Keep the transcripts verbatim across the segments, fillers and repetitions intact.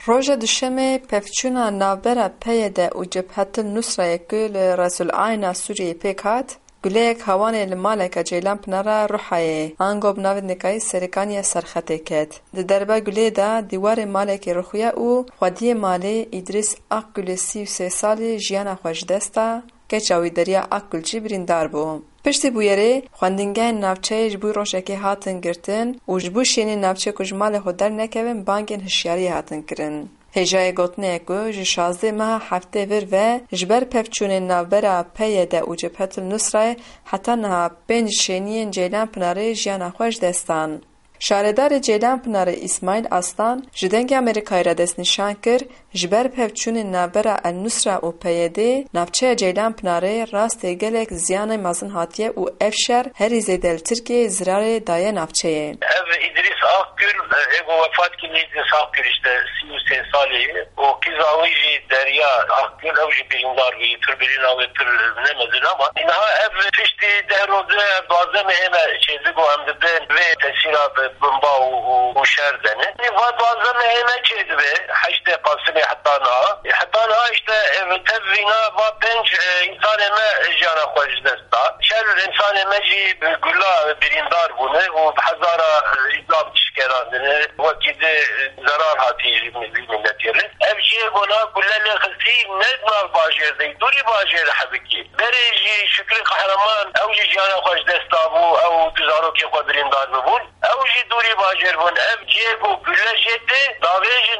Roja duşemê pevçûna navbera P Y D û Cebhetil Nusrayê ku li Resulayna Sûriyê pêk hat, guleyek hawanê li maleka Ceylan Pınar'a Rûhayê ango bi navê Nikayê Serêkaniya Serxetê ket. Di derba gulê de dîwarê malekê rixuya û xwediyê malê İdris Akgulê sî û sê salî jiyana xwe ji dest da, keça wî deriya Akgul jî birîndar bû. Piştî bûyerê, xwendingehên navçeyê ji bo rojekê hatin girtin û ji bo şînên navçe ku ji malê xwe dernekevin bangên hişyariyê hatin kirin. Hêjayê gotinê ku ji şazdê meha heftê vir ve ji ber pevçûnên navbera P Y D û Cebhetil Nusrayê heta niha pênc şêniyên Ceylan Pınarê jiyana xwe ji dest dan. Şaredarê Ceylan Pınarê İsmail Aslan ji dengê Amerîkayê re destnîşan kir ji ber pevçûnên navbera El Nusra û P Y D navçeya Ceylan Pınarê rastê gelek ziyanê mezin hatiye û ev şer herî zêde li Tirkiyeyê zirarê daye navçeyê. Ev İdris Akgül ev vefat kiriye İdris Akgül işte sî û sê salî o kîza wî jî Derya Akgül ew jî birîndar bûye pir birîna wê pir nemezin ama niha ev piştî deh roze duwazdemê heme çêzik û em dibin vê tesîrat bomba û şer dene. Va duwazdemê heme çêdibe heştê pasînê heta niha heta niha işte ev tevîna va pênc însanê me jiyana xwe ji dest da. Şer însanê me jî gula birîndar bûne û bi hezara îzam çişkerandine wekî de zarar hatî milletê re. Ev jî gona gulelê xistî ne nav bajêr de dûrî bajêr hebikî. Berê jî Şükrî Qehreman ew jî jiyana xwe ji dest dabû ew du zarokê xwe birîndar bibûn. Ew jî dûrî bajêr bûn. Ev cêgo gule jê tê davêjin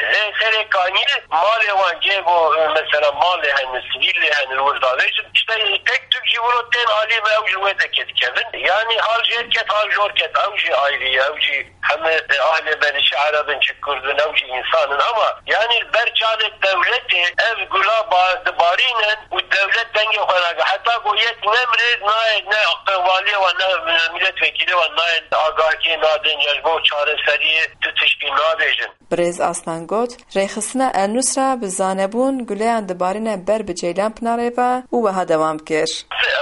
serêkanî malê wan cêgo mesela malê hene sivîlê hene wir davêjin işte tek tük jî wiro tên alî ve ew ji wê de ketkevin. Yani hal jêr ket hal jor ket ew jî ayrî ew jî heme ahlê benîşî Arabin çi Kurdin ew jî insanin ama yani berçavê devletê ev gula barînin û devlet dengê xwe nage heta goyet nemrê nayê ne aqêwaliyê wan ne milletvekîlê wan nayên agahiyê nadin ya ji bo çareseriyê tu tiştî nabêjin. Birêz Aslan got, rêxistina El Nusra bi zanebûn guleyan dibarîne ber bi Ceylan Pınarê ve û wiha dewam kir.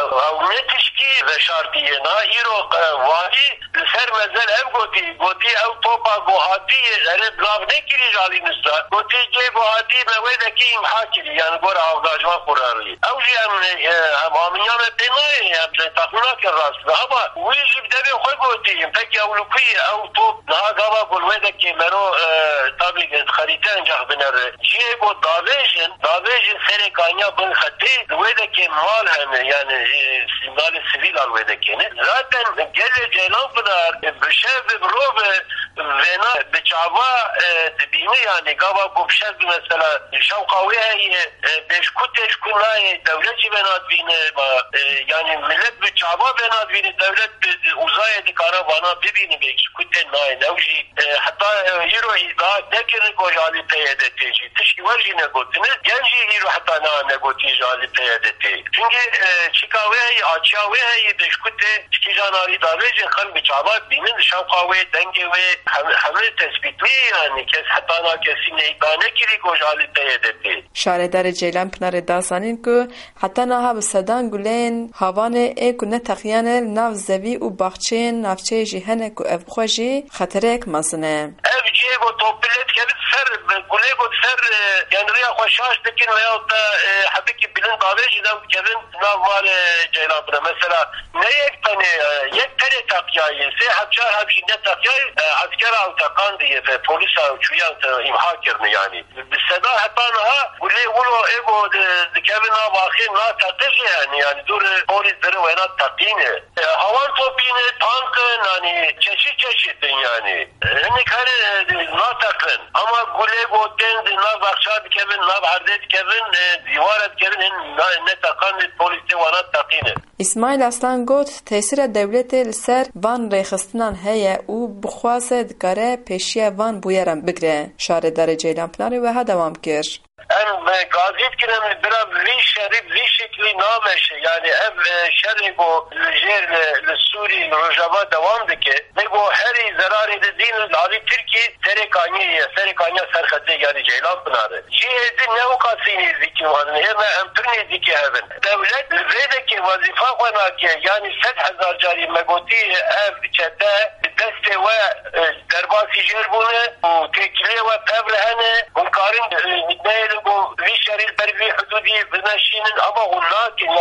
Ew ne tişkî veşartiyê na îro walî li ser mezel ev gotî gotî ew topa gohatiyê erê bilav nekirî ji alî Nusra gotî cê gohatî me wê dekî imha kirî yani gora avdajvan xurarî. Ew jî em em amînya me pê nayê em taxmîna kir rast ama wî jî bi devê xwe gotî pekî ew li ku yê ew top niha gava gul wê dekê mero tabii xerîte encah binere. Cê got davêjin davêjin serêkaniya bin xetê li wê dekê mal hene yani malê sivîl al wê dekêne. Zaten gelê Ceylan Pınar bi şev bi mirov vêna bi çava dibîne yani gava ku bi şev mesela şewqa wê heye pêşkû têşkû nayê devlet jî venadbîne yani millet bi çava venadbîne devlet uzayê dikare vana bibîne pêşkû tên nayê ew jî heta îro îddia nekirin ku ji alî P Y D tê jî tiştî we jî negotine gen jî îro heta niha negotî ji alî P Y D tê. Çünkü çika wê heye açiya wê heye pêşkû tê kîjan alî davêjê xelk bi çava bînin şewqa wê dengê wê hemê tespîtî yani kes heta niha kesî îddia nekirî ku ji alî P Y D tê. Şaredarê Ceylan Pınarê da zanîn ku heta niha bi sedan guleyên havanê ê ku ne teqiyan e nav zevî û baxçeyên navçeyê jî hene ku ev xwe jî xetereyek mezin e. Ev cê got topillet kevin ser gulê got ser yani rêya xwe şaş dikin veyahut da hebikî bilin davêjî dew kevin nav malê Ceylan Pınar. Mesela ne yek tane yek tere teqiyayê sê hepçar hep jî ne teqiyayê askera ew teqan diye ve polîsa çûyan imha kirine yani. Bi seda heta niha gulê wilo êgo dikevin nav axê na teqî jî yani yani dur polîs diri wêna teqîne. Hawan topîne tankın hani çeşit çeşitin yani. Hinek her natakın ama gule goten nav akşa dikevin nav herde dikevin divaret kevin ne takan polisi wana takine. İsmail Aslan got tesîra devletê li ser van rêxistinan heye û bixwaze dikare pêşiya van bûyeran bigire. Şaredarê Ceylan Pınarê wiha dewam kir. Em gazet kirin biraz vî şerî vî şeklî nameşe yani ev şerî bo jêr li Sûrî li Rojava dewam dike ne bo herî zerarê didîn li alî Tirkî serêkaniyê serêkaniya Serxetê yani Ceylan Pınarê. Jî êdî ne wekasî nêzîkî wan hême em pir nêzîkî hevin. Devlet vê dekê wezîfa xwe nake yani sed hezar carî me gotî ev çete destê we derbasî jêr bûne û têkilê we pev li hene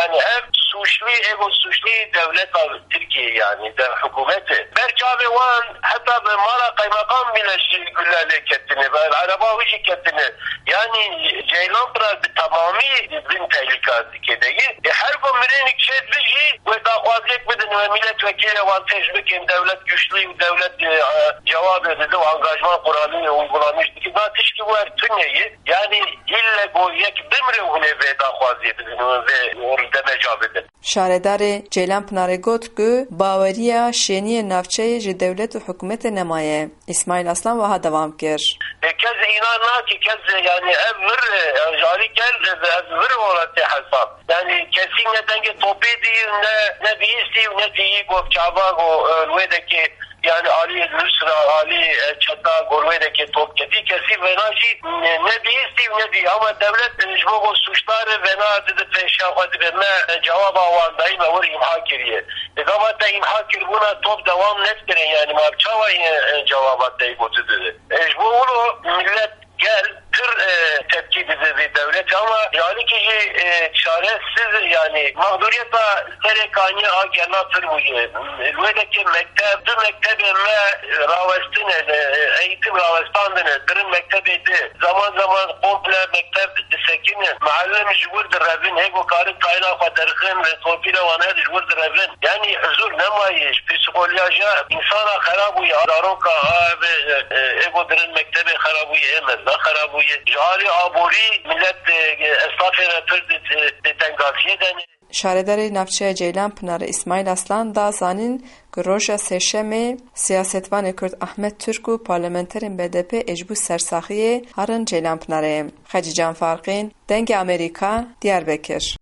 yani ev suçlu, ego suçlu devlet Türkiye yani de hükümeti. Berçabe wan hatta be mala kaymakam bile güllale kettini ve araba ucu kettini. Yani Ceylanpınar bir tamami bin tehlikası kedeyi. E, her gün ikşet biji ve davaziyet bedeni ve milletvekili ve teşvikin devlet güçlü, devlet e, cevap edildi ve angajman kuralını uygulamıştı ki daha tişki bu her tünyeyi. Yani ille bu yek demre hune ve davaziyet edildi ve orada mecab edildi. Şaredarê Ceylanpınarê got ku baweriya şeniyê navçeyê ji dewlet û hikûmetê nemaye. İsmail Aslan wiha devam kir. Kez inanma ki kez yani ev vir jari gel ev vir olatı hesap. Yani kesin ne denge topi değil ne ne birisi ne diye gov çaba go lüedeki yani Ali Nusra, Ali Çata, Gorve'deki top keti kesi venaji ne birisi ne diye ama devlet mecbur suçları vena dedi peşafatı verme cevap avandayım ve vur imha kiriye. E zaman da imha kir buna top devam nettirin yani mabçava cevabat deyip oturdu. E bu millet gel tır e, tepki dedi devlet ama yani ki e, çaresiz yani mağduriyeta terekani agena tır bu ye. Lüedeki mektep, dün mektebime ravestin eğitim ravestandını dırın mektebiydi. Zaman zaman komple mektep sekinin mahalle mecburdur revin ego karı kaynağı kaderkin ve topile vanedir mecburdur revin. Yani huzur nemayiş, psikolojiya insana karabuya, daroka ve ego dırın mektebi karabuya emez, ne karabuya. Jari aburi millet esnafına pırdı tengasiye deni. Şaredarê navçeya Ceylanpınarê İsmail Aslan da zanin ku roja sêşemê siyasetvanê Kurd Ahmet Türk û parlamenterên B D P ê ji bo sersaxiyê harin Ceylanpınarê. Xeci Canfarqîn, Dengê Amerîka, Diyarbekir.